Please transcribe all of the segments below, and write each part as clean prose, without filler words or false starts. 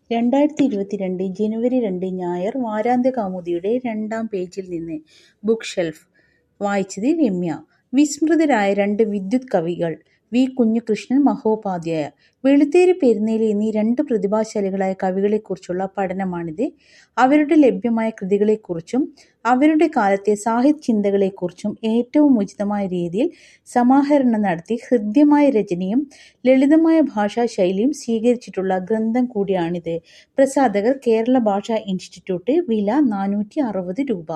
2022 ജനുവരി 2 ഞായർ വാരാന്ത്യ കൗമുദിയുടെ 2-ാം പേജിൽ നിന്ന്. Book shelf. വായിച്ചത് രമ്യ. വിസ്മൃതരായ രണ്ട് വിദ്യുത് കവികൾ. വി. കുഞ്ഞികൃഷ്ണൻ മഹോപാധ്യായ. വെളുത്തേരി പെരുന്നേലി എന്നീ രണ്ട് പ്രതിഭാശാലികളായ കവികളെക്കുറിച്ചുള്ള പഠനമാണിത്. അവരുടെ ലഭ്യമായ കൃതികളെക്കുറിച്ചും അവരുടെ കാലത്തെ സാഹിത്യ ചിന്തകളെക്കുറിച്ചും ഏറ്റവും ഉചിതമായ രീതിയിൽ സമാഹരണം നടത്തി ഹൃദ്യമായ രചനയും ലളിതമായ ഭാഷാശൈലിയും സ്വീകരിച്ചിട്ടുള്ള ഗ്രന്ഥം കൂടിയാണിത്. പ്രസാധകർ കേരള ഭാഷാ ഇൻസ്റ്റിറ്റ്യൂട്ട്. വില 460 രൂപ.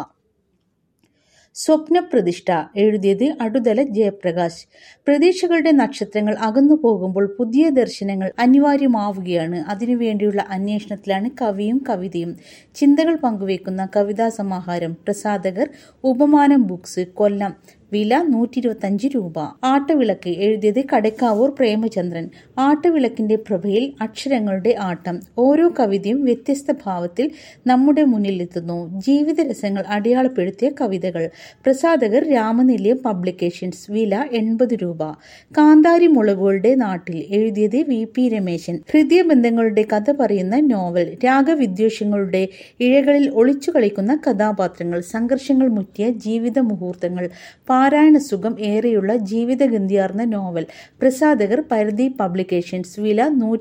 സ്വപ്നപ്രതിഷ്ഠ. എഴുതിയത് അടുതല ജയപ്രകാശ്. പ്രതീക്ഷകളുടെ നക്ഷത്രങ്ങൾ അകന്നു പോകുമ്പോൾ പുതിയ ദർശനങ്ങൾ അനിവാര്യമാവുകയാണ്. അതിനുവേണ്ടിയുള്ള അന്വേഷണത്തിലാണ് കവിയും കവിതയും. ചിന്തകൾ പങ്കുവയ്ക്കുന്ന കവിതാ സമാഹാരം. പ്രസാധകർ ഉപമാനം ബുക്സ്, കൊല്ലം. വില 125 രൂപ. ആട്ടവിളക്ക്. എഴുതിയത് കടക്കാവൂർ പ്രേമചന്ദ്രൻ. ആട്ടവിളക്കിന്റെ പ്രഭയിൽ അക്ഷരങ്ങളുടെ ആട്ടം. ഓരോ കവിതയും വ്യത്യസ്ത ഭാവത്തിൽ നമ്മുടെ മുന്നിലെത്തുന്നു. ജീവിതരസങ്ങൾ അടയാളപ്പെടുത്തിയ കവിതകൾ. പ്രസാധകർ രാമനിലയം പബ്ലിക്കേഷൻസ്. വില 80 രൂപ. കാന്താരി മുളകുകളുടെ നാട്ടിൽ. എഴുതിയത് വി. പി. രമേശൻ. ഹൃദയബന്ധങ്ങളുടെ കഥ പറയുന്ന നോവൽ. രാഗവിദ്വേഷങ്ങളുടെ ഇഴകളിൽ ഒളിച്ചു കളിക്കുന്ന കഥാപാത്രങ്ങൾ. സംഘർഷങ്ങൾ മുറ്റിയ ജീവിത മുഹൂർത്തങ്ങൾ. പാരായണ സുഖം ഏറെയുള്ള ജീവിതഗന്ധിയാർന്ന നോവൽ. പ്രസാധകർ പരിധി പബ്ലിക്കേഷൻസ്. വില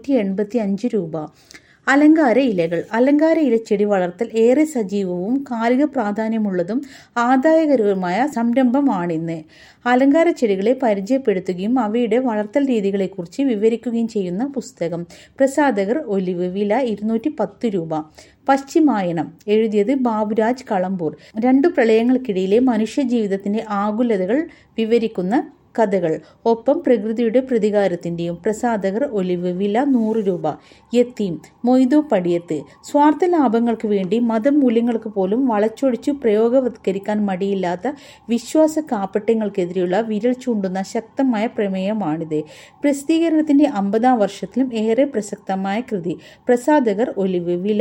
185 രൂപ. അലങ്കാര ഇലകൾ. അലങ്കാര ഇലച്ചെടി വളർത്തൽ ഏറെ സജീവവും കാലിക പ്രാധാന്യമുള്ളതും ആദായകരവുമായ സംരംഭമാണിന്ന്. അലങ്കാര ചെടികളെ പരിചയപ്പെടുത്തുകയും അവയുടെ വളർത്തൽ രീതികളെക്കുറിച്ച് വിവരിക്കുകയും ചെയ്യുന്ന പുസ്തകം. പ്രസാധകർ ഒലിവ്. വില 210 രൂപ. പശ്ചിമായനം. എഴുതിയത് ബാബുരാജ് കളമ്പൂർ. രണ്ടു പ്രളയങ്ങൾക്കിടയിലെ മനുഷ്യജീവിതത്തിന്റെ ആകുലതകൾ വിവരിക്കുന്ന കഥകൾ. ഒപ്പം പ്രകൃതിയുടെ പ്രതികാരത്തിന്റെയും. പ്രസാധകർ ഒലിവ്. വില 100 രൂപ. യത്തീം. മൊയ്തു പടിയത്ത്. സ്വാർത്ഥ ലാഭങ്ങൾക്ക് വേണ്ടി മതമൂല്യങ്ങൾക്ക് പോലും വളച്ചൊടിച്ചു പ്രയോഗവത്കരിക്കാൻ മടിയില്ലാത്ത വിശ്വാസ കാപ്പട്യങ്ങൾക്കെതിരെയുള്ള വിരൽ ചൂണ്ടുന്ന ശക്തമായ പ്രമേയമാണിത്. പ്രസിദ്ധീകരണത്തിന്റെ 50-ാം വർഷത്തിലും ഏറെ പ്രസക്തമായ കൃതി. പ്രസാധകർ ഒലിവ്. വില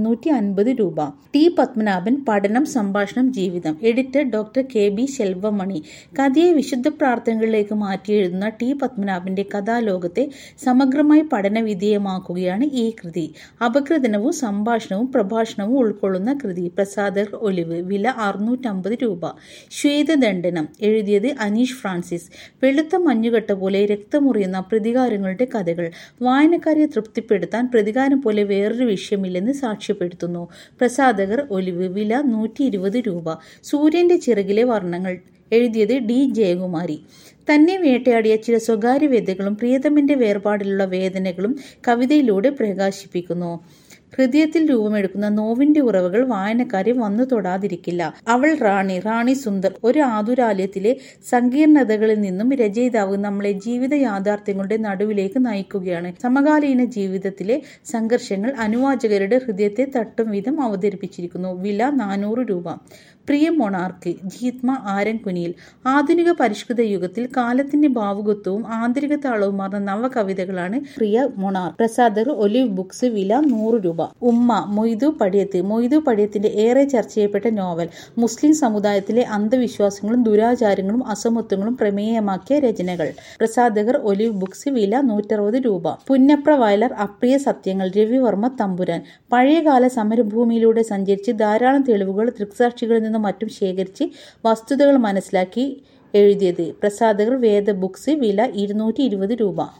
350 രൂപ. ടി. പത്മനാഭൻ. പഠനം, സംഭാഷണം, ജീവിതം. Editor doctor K. B. Selvamani. കഥയെ വിശുദ്ധ പ്രാർത്ഥനകളിലേക്ക് മാറ്റി എഴുതുന്ന ടി. പത്മനാഭന്റെ കഥാലോകത്തെ സമഗ്രമായി പഠനവിധേയമാക്കുകയാണ് ഈ കൃതി. അപഗ്രഥനവും സംഭാഷണവും പ്രഭാഷണവും ഉൾക്കൊള്ളുന്ന കൃതി. പ്രസാധകർ ഒലിവ്. വില 650 രൂപ. ശ്വേതദണ്ഡനം. എഴുതിയത് അനീഷ് ഫ്രാൻസിസ്. വെളുത്ത മഞ്ഞുകട്ട പോലെ രക്തമുറിയുന്ന പ്രതികാരങ്ങളുടെ കഥകൾ. വായനക്കാരെ തൃപ്തിപ്പെടുത്താൻ പ്രതികാരം പോലെ വേറൊരു വിഷയമില്ലെന്ന് സാക്ഷ്യപ്പെടുത്തുന്നു. പ്രസാധകർ ഒലിവ്. വില 120 രൂപ. സൂര്യന്റെ ചിറകിലെ വർണ്ണങ്ങൾ. എഴുതിയത് ഡി. ജയകുമാരി. തന്നെ വേട്ടയാടിയ ചില സ്വകാര്യ വ്യതകളും പ്രിയതമന്റെ വേർപാടിലുള്ള വേദനകളും കവിതയിലൂടെ പ്രകാശിപ്പിക്കുന്നു. ഹൃദയത്തിൽ രൂപമെടുക്കുന്ന നോവിന്റെ ഉറവകൾ വായനക്കാരെ വന്നു തൊടാതിരിക്കില്ല. അവൾ റാണി സുന്ദർ. ഒരു ആതുരാലയത്തിലെ സങ്കീർണതകളിൽ നിന്നും രചയിതാവ് നമ്മളെ ജീവിത യാഥാർത്ഥ്യങ്ങളുടെ നടുവിലേക്ക് നയിക്കുകയാണ്. സമകാലീന ജീവിതത്തിലെ സംഘർഷങ്ങൾ അനുവാചകരുടെ ഹൃദയത്തെ തട്ടും വിധം അവതരിപ്പിച്ചിരിക്കുന്നു. വില 400 രൂപ. പ്രിയ മൊണാർക്ക്. ജീത്മ ആരൻകുനിയിൽ. ആധുനിക പരിഷ്കൃത യുഗത്തിൽ കാലത്തിന്റെ ഭാവുകത്വവും ആന്തരിക താളവുമാർന്ന നവകവിതകളാണ് പ്രിയ മൊണാർക്ക്. പ്രസാധകർ ഒലിവ് ബുക്സ്. വില 100 രൂപ. ഉമ്മ. മൊയ്തു പടിയത്ത്. മൊയ്തു പടിയത്തിന്റെ ഏറെ ചർച്ച ചെയ്യപ്പെട്ട നോവൽ. മുസ്ലിം സമുദായത്തിലെ അന്ധവിശ്വാസങ്ങളും ദുരാചാരങ്ങളും അസമത്വങ്ങളും പ്രമേയമാക്കിയ രചനകൾ. പ്രസാധകർ ഒലിവ് ബുക്സ്. വില 160 രൂപ. പുന്നപ്ര വയലാർ. അപ്രിയ സത്യങ്ങൾ. രവിവർമ്മ തമ്പുരാൻ. പഴയകാല സമരഭൂമിയിലൂടെ സഞ്ചരിച്ച് ധാരാളം തെളിവുകൾ ദൃക്സാക്ഷികളിൽ നിന്നും മറ്റും ശേഖരിച്ച് വസ്തുതകൾ മനസ്സിലാക്കി എഴുതിയത്. പ്രസാധകർ വേദ ബുക്സ്. വില 220 രൂപ.